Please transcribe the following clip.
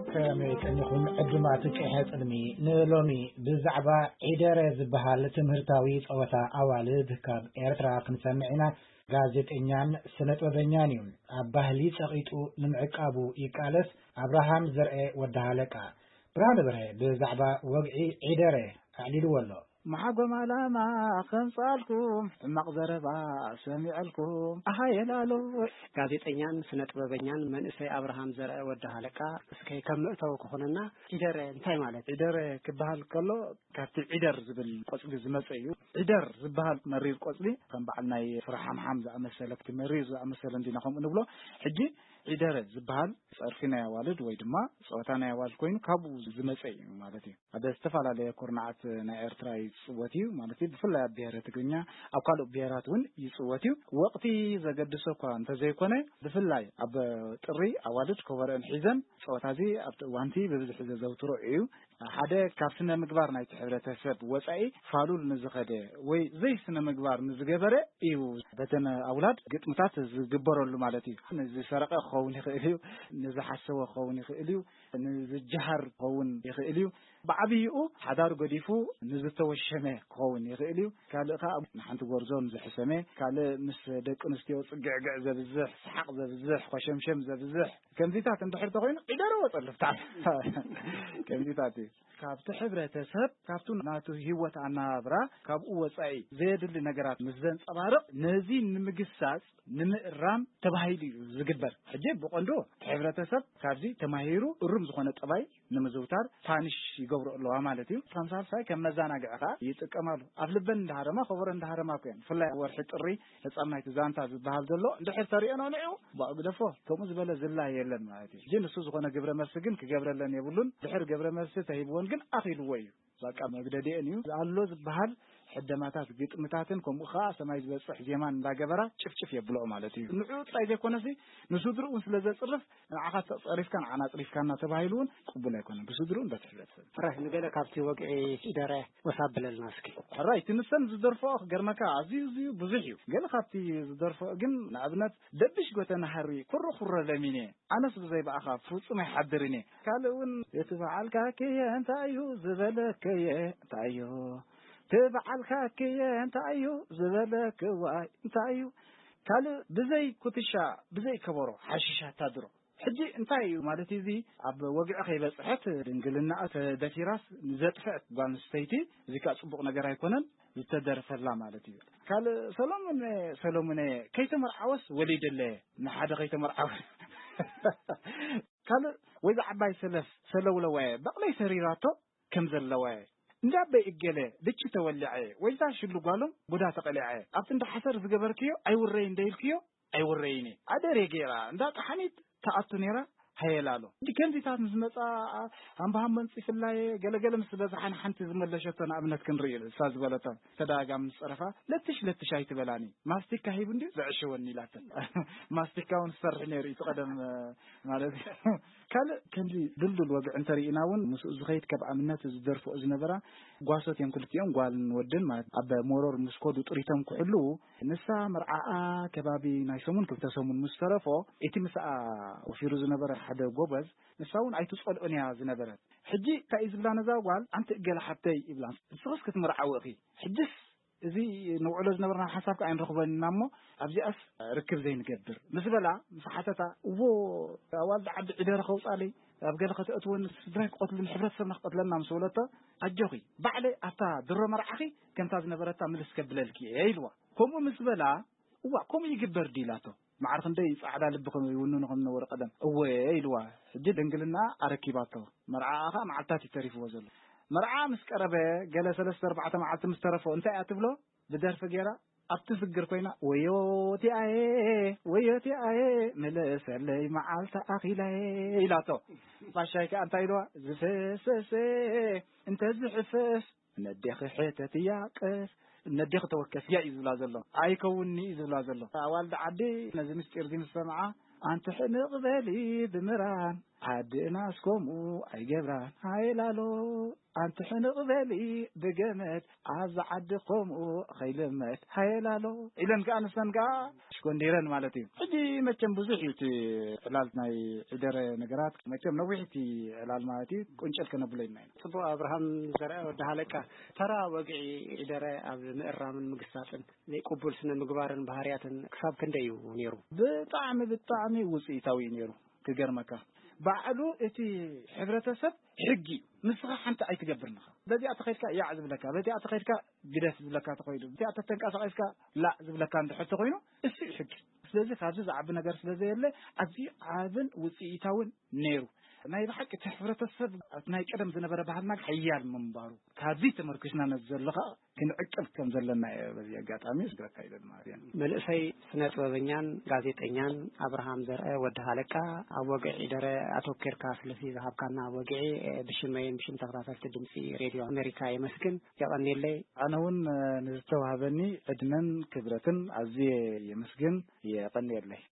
ከመይቀኝኹም ዕድማት ቅድሚ ንሎሚ ብዛዕባ ዒደረ ዝበሃል ትምህርታዊ ጸወታ ኣዋልድ ካብ ኤርትራ ክንሰምዕና ጋዜጠኛን ስነጥበበኛን እዩ። ኣብ ባህሊ ጸቂጡ ንምዕቃቡ ይቃለስ አብርሃም ዘርኤ ወዳሃለቃ ብርሃነ በርሄ ብዛዕባ ወግዒ ዒደረ ኣዕሊልዎ ኣሎ። محاكم على ما خنصالكم مقزربا سمعلكم أحيلالو ጋዜጠኛን ስነጥበበኛን መንእሰይ አብርሃም ዘርአ ወዳሃለቃ እስከ ከመእተው ከሆነና ዒደር እንታይ ማለት ዒደር ክበሃል ከሎ ካብቲ ዒደር ዝብል ቆጽሊ ዝመጽዩ ዒደር ዝብሃል መሪር ቆጽሊ ከም በዓልናይ ፍርሃም ሓምዛ መሰለክቲ መሪር ዝኣመሰለ እንዲናኹም እንብሎ ሕጂ ዒደር ዝብሃል ጸርፊና ያዋልድ ወይ ድማ ጸወታና ያዋልድ ኮይኑ ካብኡ ዝመጽዩ ማለት እዩ። ኣደ ዝተፋላለየ ኩርናዓት ናይ ኤርትራ ይጽወትዩ ማለት እዩ። ብፍላይ ኣብ ብሔረ ትግርኛ ኣብ ካልኦት ብሔራት እውን ይጽወትዩ። ወቅቲ ዘገድሶኳ እንተዘይኮነ ብፍላይ ኣብ ጥሪ ኣዋልድ ከበረን ሒዘን ጸወታዚ ኣብ ዋንቲ በብዝሕ ዘዘውትሮ እዩ። ሓደ ካብ ስነ ምግባር ናይ ሕብረተሰብ ወጻኢ ፋሉል ንዝኸደ ወይ ዘይ ስነ ምግባር ንዝገበረ እዩ በተን ኣውላድ ግጥምታት ዝግበረሉ ማለት እዩ። ንዝሰረቀ ኸውን ይኽእል እዩ፣ ንዝሓሰበ ኸውን ይኽእል እዩ፣ ንዝጀሃር ኸውን ይኽእል እዩ፣ ብዓብይኡ ሓዳር ገዲፉ ንዝተወሸመ ኸውን ይኽእል እዩ። ካልእ ከዓ ንሓንቲ ጎርዞ ንዝሕሰመ ካልእ ምስ ደቂ ኣንስትዮ ጽግዕግዕ ዘብዝሕ ሰሓቅ ዘብዝሕ ኮሸምሸም ዘብዝሕ ከምዚታት እንድሕር ተኮይኑ ዒደረ ወጸልፍታ ከምዚታት ካብቲ ሕብረተሰብ ካብቱ ናቱ ህይወት ኣናብራ ካብኡ ወጻኢ ዘየድሊ ነገራት ምስ ዘንጸባርቕ ነዚ ንምግሳጽ ንምእራም ተባሂሉ ዝግበር ሕጂ ብቆንዶ ሕብረተሰብ ካብዚ ተማሂሩ እሩም ዝኾነ ጠባይ ንምዝውታር ፓኒሽ ይገብሩ ኣለዋ ማለት እዩ። ሳምሳይ ከም መዛናግዕኻ ይጥቀማሉ። ኣብ ልበን እንዳሃረማ ኸበረ እንዳሃረማ ኮይን ፍላይ ወርሒ ጥሪ ህጻናይ ዛንታ ዝበሃል ዘሎ እንድሕር ተሪአና ነው ባእግደፎ ከምኡ ዝበለ ዝላ የለን ማለት እዩ። ግን እሱ ዝኾነ ግብረ መልሲ ግን ክገብረለን የብሉን ድሕር ግብረ መልሲ ተሂብዎን ግን ኣኺልዎ እዩ። በቃ መግደዴን እዩ አሎ ዝበሃል ሕደማታት ግጥምታትን ከምኡ ኸ ሰማይ ዝበጽሕ ዜማን እንዳገበራ ጭፍጭፍ የብልኦ ማለት እዩ። ንዑ ጻይ ዘይኮነሲ ንሱድሩን ስለዘጽርፍ ንዓኻ ተጸሪፍካን ዓና ጽሪፍካና ተባሂሉን ቅቡል ኣይኮነን ብሱድሩን በትሕለሰብ ፍራህ ንገለ ካብቲ ወግዒ ዒደረ ወሳብለልና እስኪ ራይ ትንሰን ዝደርፎ ገርመካ ኣዝዩ ብዙሕ እዩ። ገለ ካብቲ ዝደርፎ ግን ንኣብነት ደብሽ ጎተና ሃሪ ኩሩ ለሚኔ ኣነስ ብዘይበኣኻ ፍጹም ኣይሓድርኔ ካልእውን የተበዓልካ ከየ እንታዩ ዝበለከየ እንታዩ ተበዓልካ ከየ እንታዩ ዝበለከዋ እንታዩ ካልእ ብዘይ ኩትሻ ብዘይ ከበሮ ሓሽሻ ታድሮ ሕጂ እንታይ ማለት እዚ ኣብ ወግዒ ከይበጽሐት ድንግልና ተደፊራስ ዘጥፈት ጓንስተይቲ እዚ ካ ጽቡቕ ነገር ኣይኮነን ዝተደርፈላ ማለት እዩ። ካልእ ሰሎሞን ከይተመርዓወስ ወሊድለ ንሓደ ከይተመርዓወ ካልእ ወይ ዓባይ ሰለውለዋየ በቕለይ ሰሪራቶ ከም ዘለዋየ እንዳበይ እገለ ልጭ ተወልዐ ወይዛ ሽልጓሎም ቡዳ ተቀልዐ ኣብቲ እንዳሐሰር ዝገበርክዮ ኣይውረይ እንደይልክዮ ኣይውረይኒ ኣደረ ጌራ እንዳጣሐኒት ተኣቱ ነራ ሃይላሎ ከምዚታት ዝመጻ ኣምባሃም መንጽፍላይ ገለገለ ምስ በዛሓን ሓንቲ ዝመለሸቶ ንኣብነት ክንርኢ እሳ ዝበለቶ ተዳጋም ጽረፋ ለትሽ ኣይትበላኒ ማስቲካ ሂብ እንዴ ዘዕሽወኒ ኢላተ ማስቲካውን ሰርሕ ነሪ ተቀደም ማለት ካልእ ከምዚ ድልድል ወግዕ እንተሪኢናውን ምስኡ ዝኸይድ ካብ ኣምነት ዝደርፎ ዝነበራ ጓሶት እዮም ክልቲኦም ጓልን ወድን ማለት ኣብ ሞሮር ምስኮዱ ጥሪቶም ክሕሉ ንሳ መርዓኣ ከባቢ ናይ ሰሙን ክልተ ሰሙን ምስ ተረፎ እቲ ምስኣ ወፊሩ ዝነበረ ሓደ ጎበዝ ንሳውን ኣይትጸልኦን ያ ዝነበረት ሕጂ እንታይ ዝብላ ነዛ ጓል ኣንቲ እገለ ሓተይ ይብላ ንስኹስ ክትምርዓው እኺ ሕጅስ እዚ ንውዕሎ ዝነበርና ሓሳብካ ኣይንረኽበና እሞ ኣብዚኣስ ርክብ ዘይንገብር ምስ በላ ምስሓተታ እዎ ኣዋልድ ዓዲ ዒደረ ኸውፃለይ ኣብ ገለ ከተእትውን ስድራይ ክቆትልን ሕብረተሰብና ክቆትለና ምስ በለቶ ኣጆኺ ባዕለይ ኣታ ድሮ መርዓኺ ከምታ ዝነበረታ ምልስ ከብለልኪ ኢልዋ ከምኡ ምስ በላ እዋ ከምኡ ይግበር ዲላቶ معرف ندي صعد لبكم يونونكم نور قدم أوه إلوا جد إنجلنا أركيباته مرعاها معتاتي تعرف وزل مرعا مسكربة جلس 3-4 معت مسترفه أنت أتبله بدر فجرة أبتفكر فينا ويوتي ملس اللي معلت أخي لا إلاتو فاشيك أنت إلوا زفس أنت زحفس ندخ حتة ياقس ندخ توكس يا إذ الله أي كوني إذ الله والد عدي نزل مستير دين السماعة أنت حنق ذلي بمران عدنا اسكمو اي جبران هايلالو أنت حنق بالي بجمد عز عدكم خيلمت هايلالو إذا كان سنقا شكون ديران مالتي حدي ما كان بزحيتي علالتنا إدارة نجارات ما كان نوعيتي علال مالتي كنت ألك نبلين صبو أبراهام زرع ودها لك ترى وقعي إدارة قبل مقرام من مقصات زي قبول سنة مقبارن بهاريات كساب كنديو نيرو بالطعم وصيتاوي نيرو كجرمك بعلو إتي حبرتسب حقي مسخة حنت أي تجبرنا بدي أتخيلك يعزب لك بدي أتخيلك جلس لك تقيله بدي أتتنك أتخيلك لا زب لك أنت حتى قينه السي حقي سلزي خارج عبنا جرس سلزي اللي أزي عابن وسيتاون نيرو ما يبحق تحبرتسب ما يقدم زنبرة بهالناك حيال من بارو كذي تمركزنا نزل لها كن أكل كم زلنا بزي قات عميس قرك أيضا ما يعني ملأسي سنة وبنيان غازيتيان أبراهام زرع ودها لك أوقع إدارة أتوكر كافل في ذهب كان أوقع بشمين بشم تغرافة الدمسي راديو أمريكا يمسكن يقني اللي أنا ون نزتوها بني أدنان كبرتن عزي يمسكن يقني اللي